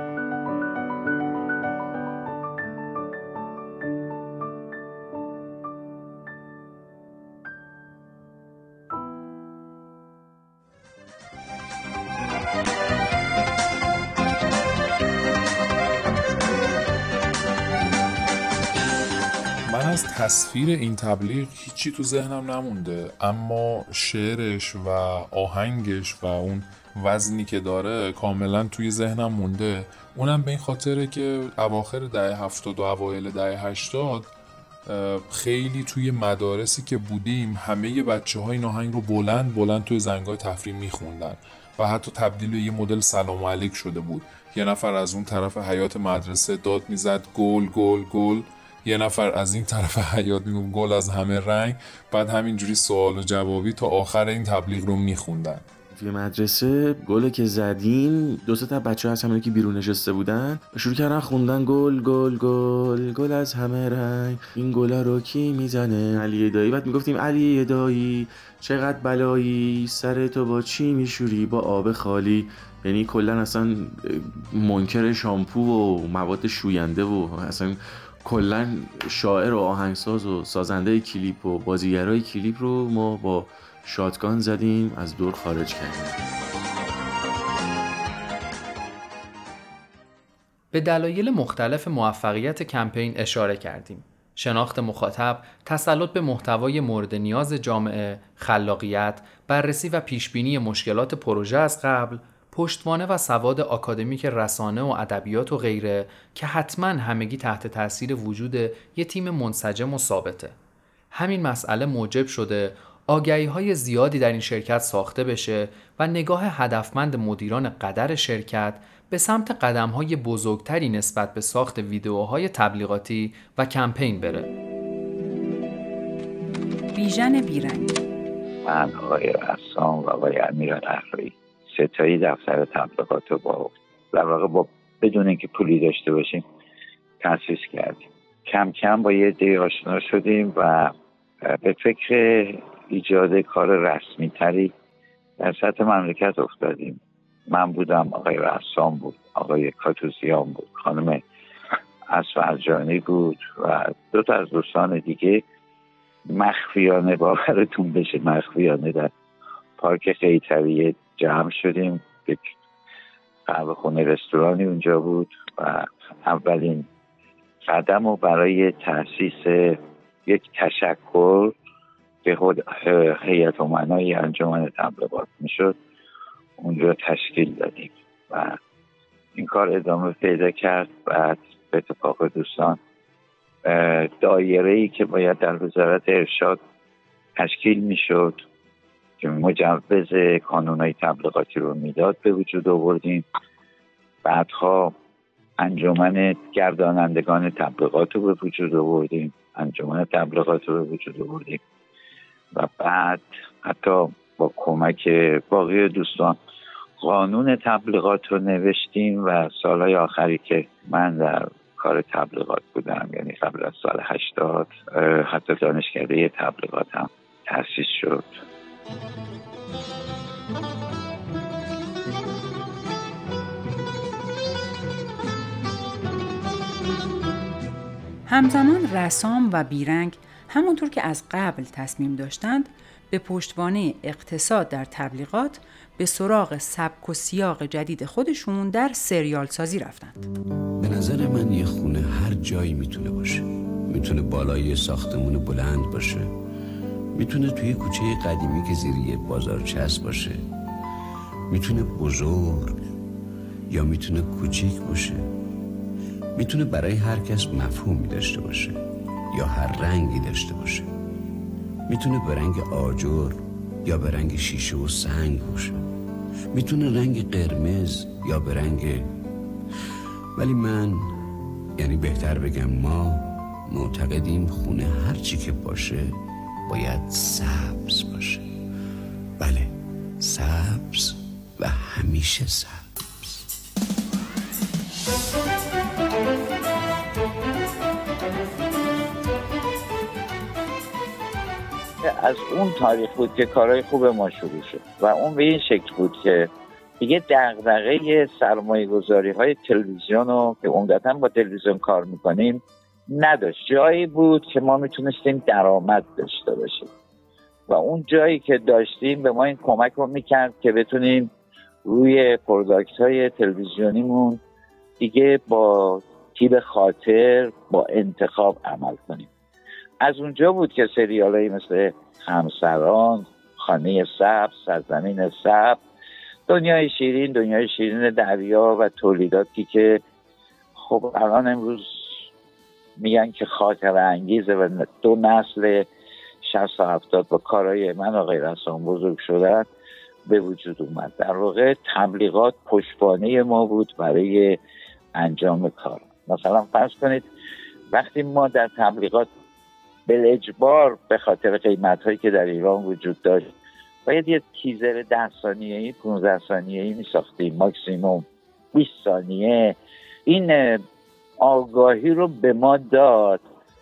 از تصویر این تبلیغ هیچی تو ذهنم نمونده، اما شعرش و آهنگش و اون وزنی که داره کاملا توی ذهنم مونده. اونم به این خاطره که اواخر دهه 70 و اوایل دهه 80 خیلی توی مدارسی که بودیم همه بچه‌ها این آهنگ رو بلند توی زنگای تفریح میخوندن و حتی تبدیل به یه مدل سلام علیک شده بود. یه نفر از اون طرف حیاط مدرسه داد میزد گل گل گل، یه نفر از این طرف حیاط میگفت گل از همه رنگ، بعد همینجوری سوال و جوابی تا آخر این تبلیغ رو میخوندن. توی مدرسه گل که زدیم دو سه تا بچه‌ها از همونی که بیرون نشسته بودن شروع کردن خوندن گل گل گل گل از همه رنگ، این گلا رو کی میزنه؟ علی دایی. بعد میگفتیم علی دایی چقدر بلایی، سر تو با چی میشوری؟ با آب خالی. یعنی کلا اصلا منکر شامپو و مواد شوینده و اصلا کلا شاعر و آهنگساز و سازنده کلیپ و بازیگرای کلیپ رو ما با شاتگان زدیم، از دور خارج کردیم. به دلایل مختلف موفقیت کمپین اشاره کردیم. شناخت مخاطب، تسلط به محتوای مورد نیاز جامعه، خلاقیت، بررسی و پیشبینی مشکلات پروژه از قبل، پشتوانه و سواد آکادمیک رسانه و ادبیات و غیره که حتماً همگی تحت تاثیر وجود یه تیم منسجم و ثابته. همین مسئله موجب شده آگهی‌های زیادی در این شرکت ساخته بشه و نگاه هدفمند مدیران قدر شرکت به سمت قدم‌های بزرگتری نسبت به ساخت ویدئوهای تبلیغاتی و کمپین بره. بیژن بیرنگ، من آقای رسام و آقای امیر قهوه‌ای ستایی دفتر تبلیغات رو با بدون اینکه پولی داشته باشیم تأسیس کردیم. کم کم با یه عده آشنا شدیم و به فکر ایجاد کار رسمی تری در سطح مملکت افتادیم. من بودم، آقای رسام بود، آقای کاتوزیان بود، خانم اصفهانی بود و 2 تا از دوستان دیگه. مخفیانه، باورتون بشه، مخفیانه در پارک خیطریه جمع شدیم. یک قهوه خونه رستورانی اونجا بود و اولین قدم رو برای تأسیس یک تشکل که هیئت امنای انجمن تبلیغات میشد اونجا تشکیل دادیم و این کار ادامه پیدا کرد. بعد به اتفاق دوستان دایره‌ای که باید در وزارت ارشاد تشکیل میشد که مجوز کانونهای تبلیغاتی رو میداد به وجود آوردیم. بعدها انجمن گردانندگان تبلیغات رو به وجود آوردیم، انجمن تبلیغات رو به وجود آوردیم و بعد حتی با کمک باقی دوستان قانون تبلیغات رو نوشتیم و سالهای آخری که من در کار تبلیغات بودم، یعنی قبل از سال 80، حتی دانشکده تبلیغات هم تأسیس شد. همزمان رسام و بیرنگ همونطور که از قبل تصمیم داشتند به پشتوانه اقتصاد در تبلیغات به سراغ سبک و سیاق جدید خودشون در سریال سازی رفتند. به نظر من یه خونه هر جایی میتونه باشه. میتونه بالای ساختمون بلند باشه، میتونه توی کوچه قدیمی که زیر یه بازارچسب باشه، میتونه بزرگ یا میتونه کوچیک باشه، میتونه برای هر کس مفهومی داشته باشه یا هر رنگی داشته باشه، میتونه به رنگ آجر یا به رنگ شیشه و سنگ باشه، میتونه رنگ قرمز یا به رنگ، ولی من، یعنی بهتر بگم ما، معتقدیم خونه هر چی که باشه باید سبز باشه. بله، سبز و همیشه سبز. از اون تاریخ بود که کارهای خوب ما شروع شد و اون به این شکل بود که دیگه دغدغه سرمایه‌گذاری‌های تلویزیون رو که عمدتاً با تلویزیون کار می‌کنیم نداشت. جایی بود که ما میتونستیم درآمد داشته باشیم و اون جایی که داشتیم به ما این کمک رو میکرد که بتونیم روی پروداکت‌های تلویزیونیمون دیگه با تیب خاطر، با انتخاب عمل کنیم. از اونجا بود که سریالایی مثل همسران، خانه سبز، سرزمین سبز، دنیای شیرین دریا و تولیداتی که خب الان امروز میگن که خاطره انگیزه و 2 نسل 60 و 70 با کارهای من آقای رسام بزرگ شدن به وجود اومد. در واقع تبلیغات پشتوانه ما بود برای انجام کار. مثلا فرض کنید وقتی ما در تبلیغات بالاجبار به خاطر قیمت‌هایی که در ایران وجود داشت باید یه تیزر 10 ثانیه‌ای 15 ثانیه‌ای می‌ساختیم، ماکسیموم 20 ثانیه. این آگاهی رو به ما داد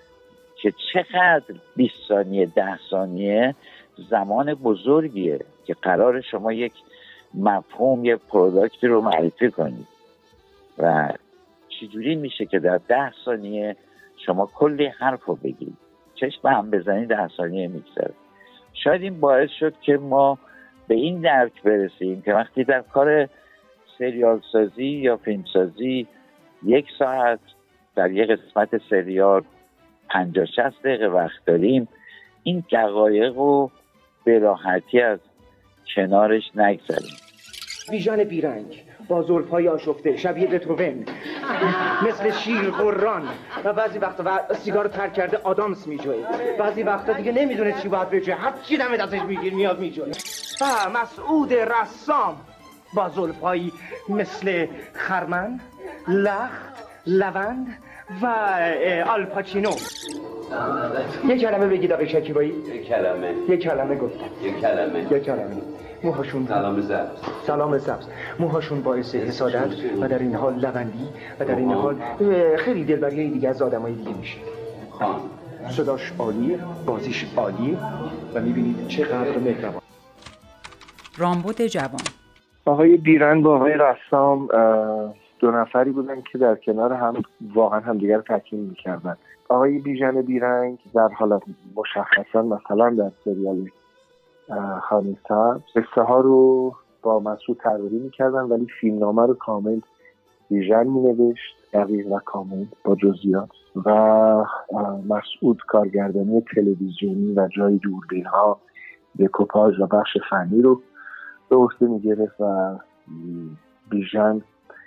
که چقدر 20 ثانیه 10 ثانیه زمان بزرگیه که قرار شما یک مفهوم، یک پروداکتی رو معرفی کنید و چجوری میشه که در 10 ثانیه شما کلی حرف رو بگید، چشم هم بزنید 10 ثانیه میگذره. شاید این باعث شد که ما به این درک برسیم که وقتی در کار سریال سازی یا فیلم سازی 1 ساعت در یک قسمت سریال 50-60 دقیقه وقت داریم، این دقایق رو به راحتی از کنارش نگذاریم. بیژن بیرنگ با زلف‌های آشفته شبیه بتوون، مثل شیر قران و بعضی وقتا سیگار ترک کرده آدامس میجوه، بعضی وقتا دیگه نمیدونه چی باید بجوه، هر چی دم دستش میگیر میاد میجوه. و مسعود رسام با زلف‌هایی مثل خرمن، لخت، لوند و آلپاچینو. یک کلمه بگید آقای شکیبایی. یک کلمه گفتم. یک کلمه. موهاشون سلام سبز، موهاشون باعث حسادت و در این حال لوندی و در این حال خیلی دلبری دیگه از آدمای دیگه میشه. صداش عالیه، بازیش عالیه و میبینید چقدر مهربان. رامبد جوان. آقای بیرنگ با آقای رسام دو نفری بودن که در کنار هم واقعا همدیگر رو تکمیل میکردن. آقای بیژن بیرنگ در حالت مشخصا مثلا در سریال خانه سبز قصه ها رو با مسعود طراحی میکردن، ولی فیلمنامه رو کامل بیژن مینوشت، دقیق و کامل با جزئیات، و مسعود کارگردانی تلویزیونی و جای دوربین ها، دکوپاژ و بخش فنی رو به عهده میگرفت و بیژن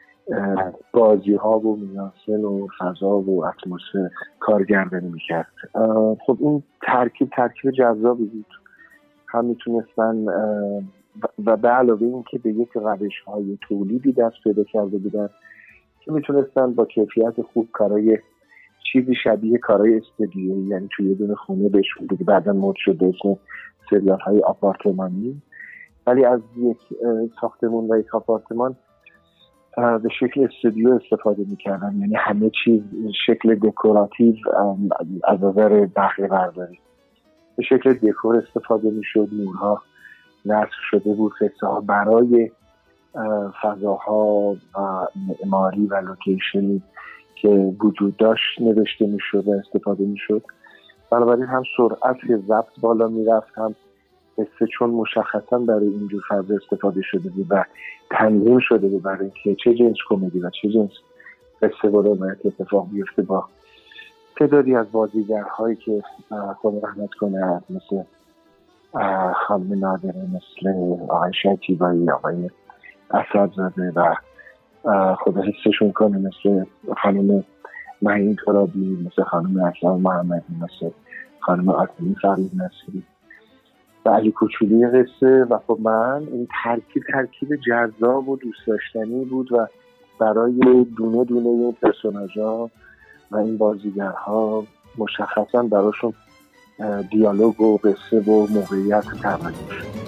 بازی ها و میانسن و فضا و اتمسفر کارگردانی میکرد. خب این ترکیب جذابی بود. هم میتونستن و به علاوه این که به یک روش های تولیدی دست پیدا کرده بودن که میتونستن با کیفیت خوب کارای چیزی شبیه کارای استودیویی، یعنی توی یه دونه خونه بهشون بود، بعدا مد شد به اسم سریال های آپارتمانی، ولی از یک ساختمون و یک آپارتمان به شکل استودیو استفاده میکردن، یعنی همه چیز شکل دکوراتیو از نظر بهره برداری به شکل دکور استفاده میشد. نورها نصب شده بود، قصه ها برای فضاها و معماری و لوکیشنی که وجود داشت نوشته میشد و استفاده میشد. بنابراین هم سرعت ضبط بالا میرفت، هم قصه چون مشخصا برای اینجور فضا استفاده شده بود و تنظیم شده بود برای اینکه چه جنس کمدی و چه جنس قصه باید اتفاق بیفته، با تعدادی از بازیگرهایی که خدا رحمت کنه مثل خانم نادره، مثل آقای شکیبایی، آقای اسدزاده و خدا حفظشون کنه، مثل خانم معین ترابی، مثل خانم اسلام محمدی، مثل خانم آتمی فرید نصیری و علی کوچولی قصه. و خب من این ترکیب جذاب و دوست داشتنی بود و برای دونه دونه این پرسوناژها و این بازیگرها مشخصا براشون دیالوگ و قصه و موقعیت تعریف شد.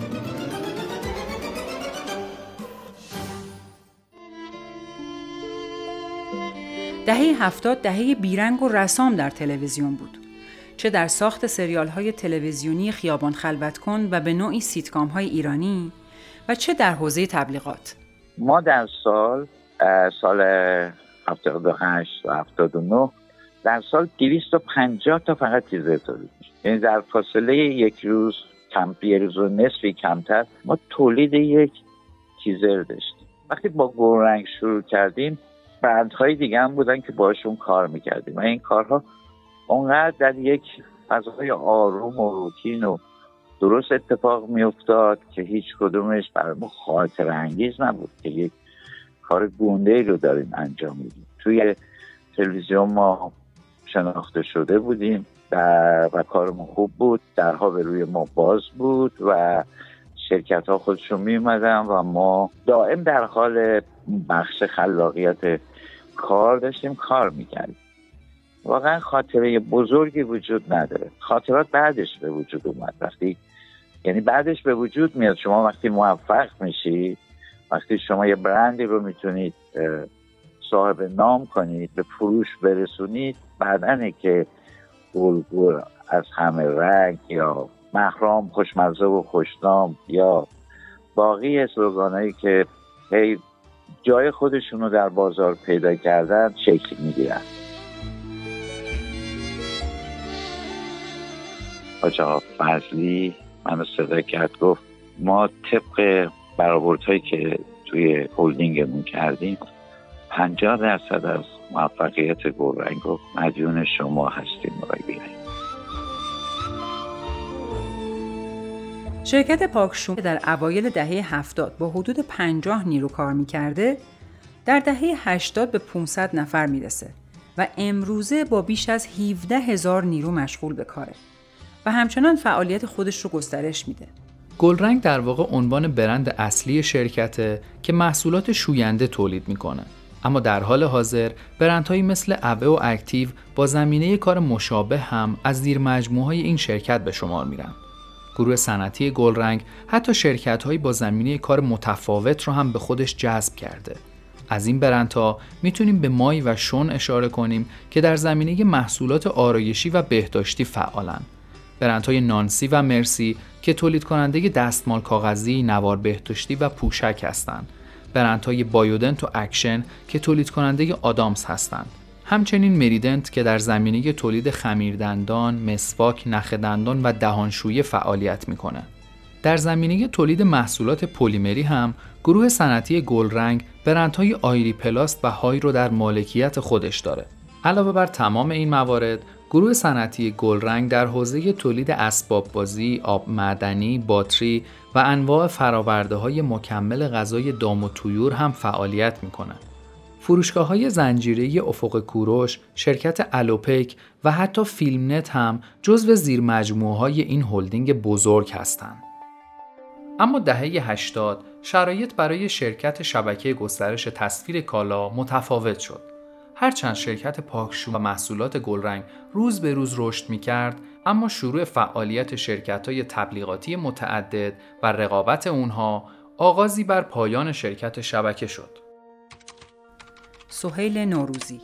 دهه 70 دهه بیرنگ و رسام در تلویزیون بود. چه در ساخت سریال‌های تلویزیونی خیابان خلوت کن و به نوعی سیتکام‌های ایرانی و چه در حوزه تبلیغات. ما در سال 78 و 79 در سال 250 تا فقط تیزر تولید میشه. یعنی در فاصله یک روز یه روز و نصفی کمتر ما تولید یک تیزر داشتیم. وقتی با گلرنگ شروع کردیم بندهای دیگه هم بودن که باشون کار میکردیم و این کارها اونقدر در یک فضای آروم و روتین و درست اتفاق میافتاد که هیچ کدومش برای ما خاطر انگیز نبود که یک کار گنده‌ای رو داریم انجام میدیم. توی تلویزیون ما شناخته شده بودیم و کارمون خوب بود، درها به روی ما باز بود و شرکت ها خودشون می اومدن و ما دائم در حال بخش خلاقیت کار داشتیم کار میکردیم. واقعا خاطره بزرگی وجود نداره، خاطرات بعدش به وجود اومد. یعنی بعدش به وجود میاد. شما وقتی موفق میشی، وقتی شما یه برندی رو میتونید صاحب نام کنید، به فروش برسونید، بعدنه که گلگل از همه رنگ یا مهرام خوشمزه و خوشنام یا باقی اسلوگانایی که جای خودشون رو در بازار پیدا کردن شکل میگیرن. حاج آقا فضلی منو صدا کرد، گفت ما طبق برآوردهایی که توی هولدینگمون کردیم 50% از موفقیت گلرنگ رو مدیون شما هستیم آقای بیرنگ. شرکت پاکشوم که در اوایل دهه 70 با حدود 50 نیرو کار می‌کرده، در دهه 80 به 500 نفر میرسه و امروزه با بیش از 17,000 نیرو مشغول به کاره و همچنان فعالیت خودش رو گسترش میده. گلرنگ در واقع عنوان برند اصلی شرکته که محصولات شوینده تولید میکنه. اما در حال حاضر برندهایی مثل اوه و اکتیو با زمینه کار مشابه هم از زیر مجموعه‌های این شرکت به شمار میرن. گروه صنعتی گلرنگ حتی شرکت‌هایی با زمینه کار متفاوت رو هم به خودش جذب کرده. از این برندها میتونیم به مای و شون اشاره کنیم که در زمینه محصولات آرایشی و بهداشتی فعالن. برندهای نانسی و مرسی که تولید کننده دستمال کاغذی، نوار بهداشتی و پوشک هستند. برندهای بایودنت و اکشن که تولید کننده آدامس هستند. همچنین مریدنت که در زمینه تولید خمیردندان، مسواک، نخ دندان و دهانشویی فعالیت میکنه. در زمینه تولید محصولات پلیمری هم گروه صنعتی گلرنگ برندهای آیری پلاست و های رو در مالکیت خودش داره. علاوه بر تمام این موارد، گروه صنعتی گلرنگ در حوزه تولید اسباب بازی، آب معدنی، باتری و انواع فرآورده‌های مکمل غذای دام و طیور هم فعالیت میکنه. فروشگاه‌های زنجیره‌ای افق کوروش، شرکت الوپک و حتی فیلمنت هم جزو زیرمجموعه‌های این هلدینگ بزرگ هستند. اما دهه 80 شرایط برای شرکت شبکه گسترش تصویر کالا متفاوت شد. هرچند شرکت پاکشو و محصولات گلرنگ روز به روز رشد می‌کرد، اما شروع فعالیت شرکت‌های تبلیغاتی متعدد و رقابت اونها آغازی بر پایان شرکت شبکه شد. سهیل نوروزی: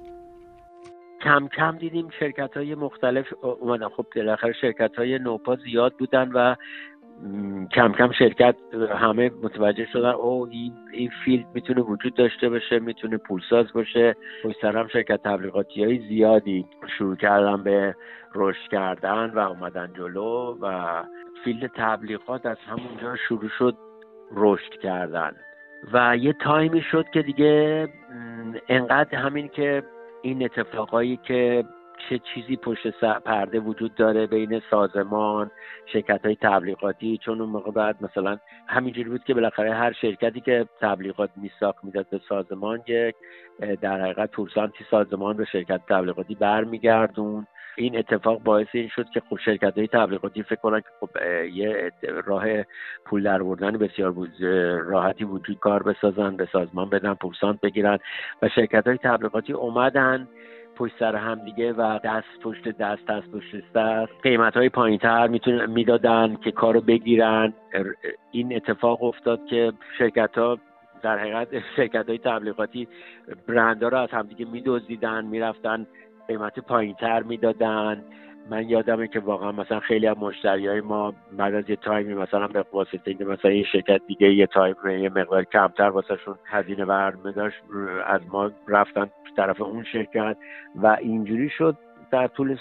کم کم دیدیم شرکت‌های مختلف اومدن. خب بالاخره شرکت‌های نوپا زیاد بودن و کم کم شرکت همه متوجه شدن این فیلد میتونه وجود داشته باشه، میتونه پولساز باشه. پشت سر هم شرکت تبلیغاتی‌های زیادی شروع کردن به رشد کردن و اومدن جلو و فیلد تبلیغات از همونجا شروع شد رشد کردن و یه تایمی شد که دیگه انقدر همین که این اتفاقایی که چه چیزی پشت پرده وجود داره بین سازمان، شرکت‌های تبلیغاتی، چون اون موقع بعد مثلا همینجوری بود که بالاخره هر شرکتی که تبلیغات میساخت میداد به سازمان، یک در حقیقت پورسانتی سازمان به شرکت تبلیغاتی برمیگردون. این اتفاق باعث این شد که خب شرکت‌های تبلیغاتی فکر کنن که خب یه راه پول دراوردن بسیار راحتی وجود کار بسازن، به سازمان بدن، پورسانت بگیرن و شرکت‌های تبلیغاتی اومدن پشت سر هم دیگه و دست پشت دست قیمت‌های پایین‌تر میدادن که کارو بگیرن. این اتفاق افتاد که شرکت‌ها در حقیقت شرکت‌های تبلیغاتی برندها رو از همدیگه میدزدیدن، میرفتن قیمت پایین‌تر میدادن. من یادمه که واقعا مثلا خیلی از مشتریای ما بعد از یه تایمی مثلا به واسطه اینکه مثلا یه شرکت دیگه یه تایم یه مقدار کمتر واسهشون هزینه برنامه داشت از ما رفتن طرف اون شرکت و اینجوری شد در طول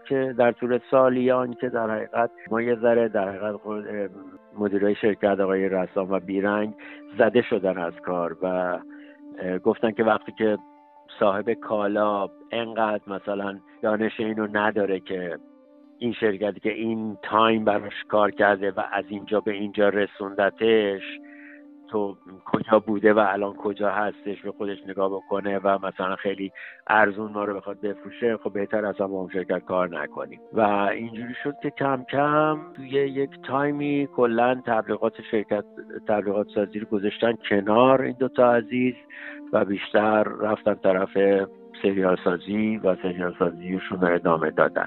سالیان که در حقیقت ما یه ذره در حقیقت مدیرای شرکت آقای رسام و بیرنگ زده شدن از کار و گفتن که وقتی که صاحب کالا انقدر مثلا دانش اینو نداره که این شرکتی که این تایم براش کار کرده و از اینجا به اینجا رسوندتش، تو کجا بوده و الان کجا هستش، به خودش نگاه بکنه و مثلا خیلی ارزون ما رو بخواد بفروشه، خب بهتر اصلا با اون شرکت کار نکنیم. و اینجوری شد که کم کم توی یک تایمی کلن تبلیغات سازی رو گذاشتن کنار این دوتا عزیز و بیشتر رفتن طرف سریال سازی و سریال سازیشون رو ادامه دادن.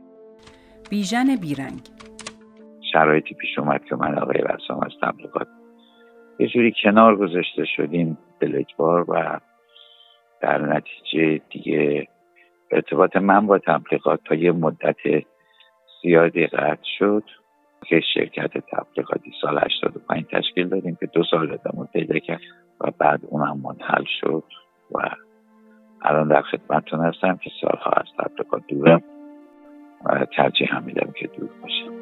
بیژن بیرنگ: شرایطی پیش اومد که من آقای رسام از تبلیغات یه جوری کنار گذاشته شدیم دلگبار و در نتیجه دیگه ارتباط من با تبلیغات تا یه مدت زیادی قطع شد که شرکت تبلیغاتی سال 85 تشکیل دادیم که 2 سال ادامه پیدا کرد و بعد اونم منحل شد و الان در خدمتتون هستم که سالها از تبلیغات دورم و ترجیح هم میدم که دور باشم.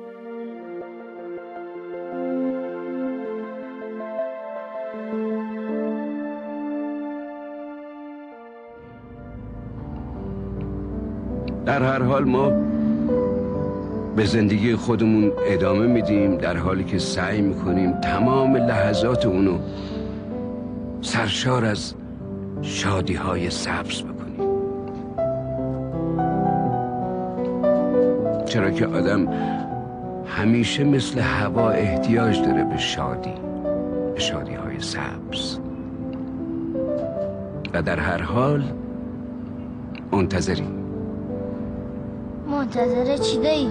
در هر حال ما به زندگی خودمون ادامه میدیم در حالی که سعی میکنیم تمام لحظات اونو سرشار از شادی‌های سبز بکنیم، چرا که آدم همیشه مثل هوا احتیاج داره به شادی‌های سبز و در هر حال منتظریم. منتظر چی دایی؟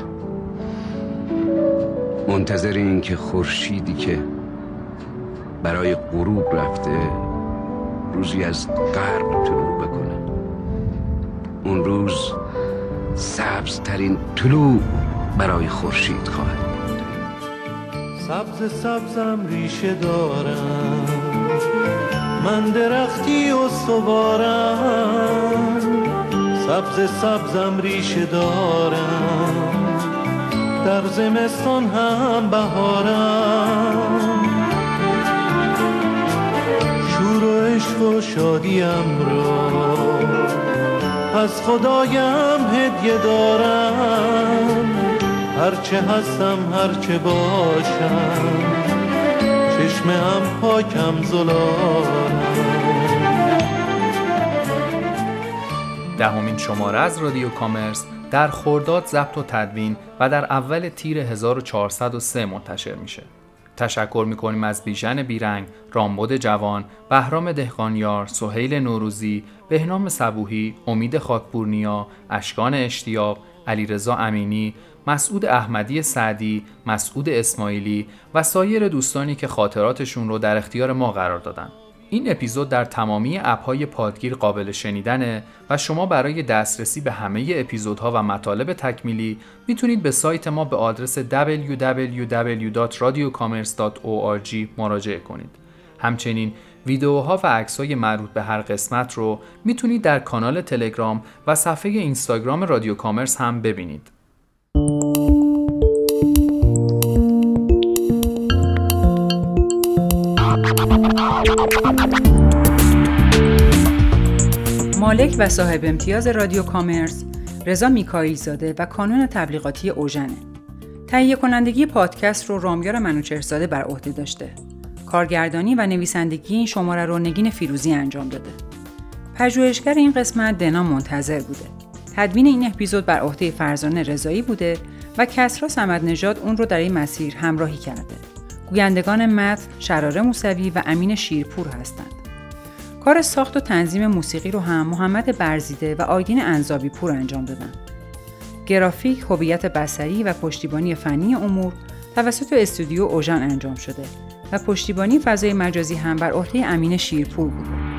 منتظر این که خورشیدی که برای غروب رفته روزی از غرب طلوع بکنه. اون روز سبزترین طلوع برای خورشید خواهد بود. سبز سبزم ریشه دارم، من درختی استوارم. سبز سبزم ریشه دارم، در زمستان هم بهارم. شور و عشق و شادیم را از خدایم هدیه دارم. هرچه هستم هرچه باشم، چشمم پاکم زلالم. دهمین شماره از رادیو کامرس در خرداد ضبط و تدوین و در اول تیر 1403 منتشر میشه. تشکر میکنیم از بیژن بیرنگ، رامبد جوان، بهرام دهقانیار، سهیل نوروزی، بهنام صبوحی، امید خاکپورنیا، اشکان اشتیاق، علیرضا امینی، مسعود احمدی سعدی، مسعود اسماعیلی و سایر دوستانی که خاطراتشون رو در اختیار ما قرار دادن. این اپیزود در تمامی اپ‌های پادگیر قابل شنیدنه و شما برای دسترسی به همه اپیزودها و مطالب تکمیلی میتونید به سایت ما به آدرس www.radiocommerce.org مراجعه کنید. همچنین ویدیوها و عکس‌های مربوط به هر قسمت رو میتونید در کانال تلگرام و صفحه اینستاگرام رادیو کامرس هم ببینید. مالک و صاحب امتیاز رادیو کامرس رضا میکائیل زاده و کانون تبلیغاتی اوژن. تهیه کنندگی پادکست رو رامیار منوچهرزاده بر عهده داشته. کارگردانی و نویسندگی این شماره رو نگین فیروزی انجام داده. پژوهشگر این قسمت دنا منتظر بوده. تدوین این اپیزود بر عهده فرزانه رضایی بوده و کسرا صمدنژاد اون رو در این مسیر همراهی کرده. گویندگان متن شراره موسوی و امین شیرپور هستند. کار ساخت و تنظیم موسیقی رو هم محمد برزیده و آیدین انزابی پور انجام دادن. گرافیک، هویت بصری و پشتیبانی فنی امور توسط استودیو اوژن انجام شده و پشتیبانی فضای مجازی هم بر عهده امین شیرپور بوده.